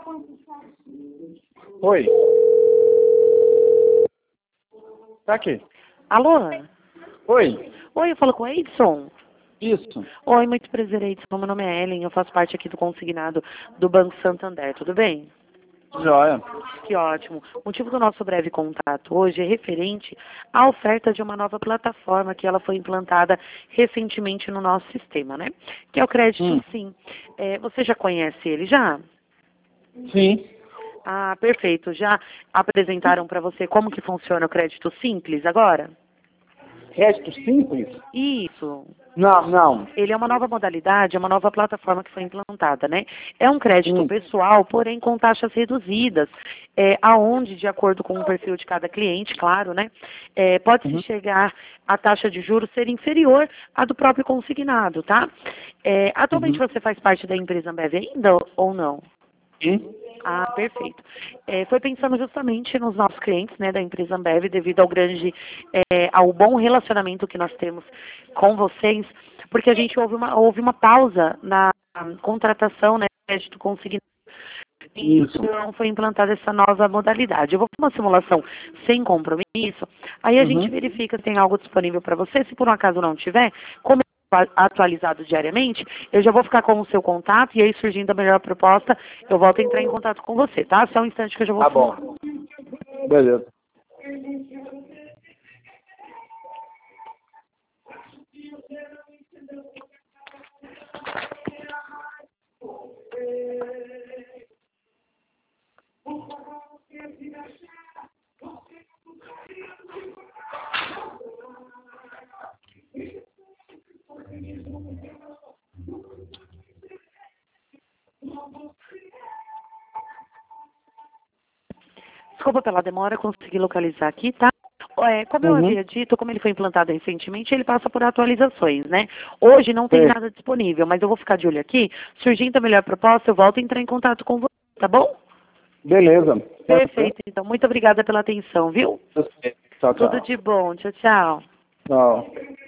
Oi. Tá aqui. Alô? Oi. Oi, eu falo com o Edson. Isso. Oi, muito prazer, Edson. Meu nome é Ellen, eu faço parte aqui do consignado do Banco Santander, tudo bem? Joia. Que ótimo. O motivo do nosso breve contato hoje é referente à oferta de uma nova plataforma que ela foi implantada recentemente no nosso sistema, né? Que é o Crédito Sim. Você já conhece ele já? Sim. Ah, perfeito. Já apresentaram para você como que funciona o Crédito Simples agora? Crédito simples? Isso. Não. Ele é uma nova modalidade, é uma nova plataforma que foi implantada, né? É um crédito pessoal, porém com taxas reduzidas, aonde, de acordo com o perfil de cada cliente, claro, né? Pode-se chegar a taxa de juros ser inferior à do próprio consignado, tá? Atualmente você faz parte da empresa Ambev ainda ou não? Sim. Ah, perfeito. Foi pensando justamente nos nossos clientes, né, da empresa Ambev, devido ao bom relacionamento que nós temos com vocês, porque a gente houve uma pausa na contratação, né, de crédito consignado. Isso. Então foi implantada essa nova modalidade. Eu vou fazer uma simulação sem compromisso, aí a gente verifica se tem algo disponível para você. Se por um acaso não tiver, como atualizado diariamente, eu já vou ficar com o seu contato e aí surgindo a melhor proposta, eu volto a entrar em contato com você, tá? Só um instante que eu já vou Tá simular. bom. Beleza. Desculpa pela demora, consegui localizar aqui, tá? Como eu havia dito, como ele foi implantado recentemente, ele passa por atualizações, né? Hoje não tem nada disponível, mas eu vou ficar de olho aqui. Surgindo a melhor proposta, eu volto a entrar em contato com você, tá bom? Beleza. Perfeito, então. Muito obrigada pela atenção, viu? Tchau, Tudo tchau. de bom. Tchau, tchau. Tchau.